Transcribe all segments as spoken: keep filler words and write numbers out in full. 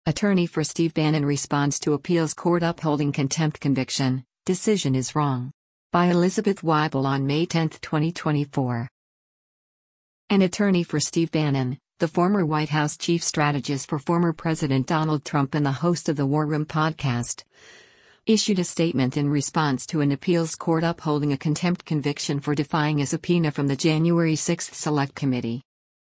Attorney for Steve Bannon responds to appeals court upholding contempt conviction, decision is wrong. By Elizabeth Weibel on May tenth, twenty twenty-four. An attorney for Steve Bannon, the former White House chief strategist for former President Donald Trump and the host of the War Room podcast, issued a statement in response to an appeals court upholding a contempt conviction for defying a subpoena from the January sixth Select Committee.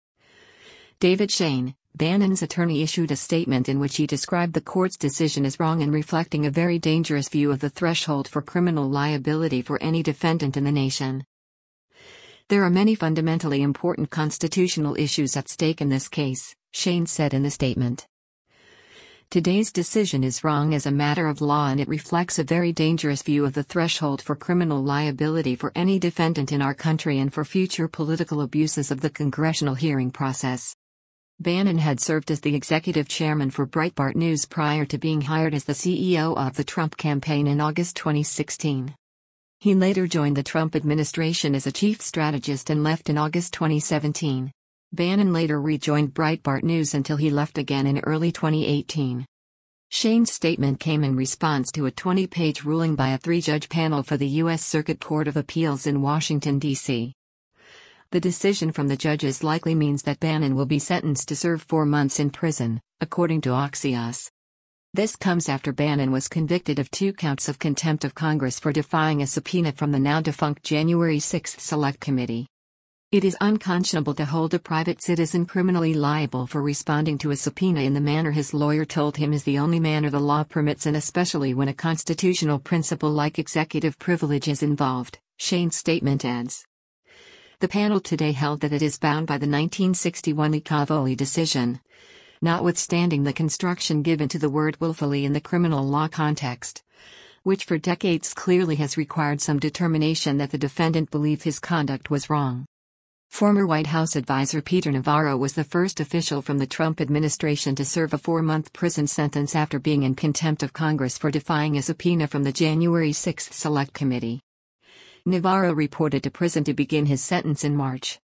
David Shane, Bannon's attorney, issued a statement in which he described the court's decision as wrong and reflecting a very dangerous view of the threshold for criminal liability for any defendant in the nation. There are many fundamentally important constitutional issues at stake in this case, Shane said in the statement. Today's decision is wrong as a matter of law, and it reflects a very dangerous view of the threshold for criminal liability for any defendant in our country and for future political abuses of the congressional hearing process. Bannon had served as the executive chairman for Breitbart News prior to being hired as the C E O of the Trump campaign in August twenty sixteen. He later joined the Trump administration as a chief strategist and left in August twenty seventeen. Bannon later rejoined Breitbart News until he left again in early twenty eighteen. Shane's statement came in response to a twenty-page ruling by a three-judge panel for the U S Circuit Court of Appeals in Washington, D C The decision from the judges likely means that Bannon will be sentenced to serve four months in prison, according to Axios. This comes after Bannon was convicted of two counts of contempt of Congress for defying a subpoena from the now-defunct January sixth Select Committee. It is unconscionable to hold a private citizen criminally liable for responding to a subpoena in the manner his lawyer told him is the only manner the law permits, and especially when a constitutional principle like executive privilege is involved, Shane's statement adds. The panel today held that it is bound by the nineteen sixty-one Licavoli decision, notwithstanding the construction given to the word willfully in the criminal law context, which for decades clearly has required some determination that the defendant believed his conduct was wrong. Former White House advisor Peter Navarro was the first official from the Trump administration to serve a four-month prison sentence after being in contempt of Congress for defying a subpoena from the January sixth Select Committee. Navarro reported to prison to begin his sentence in March.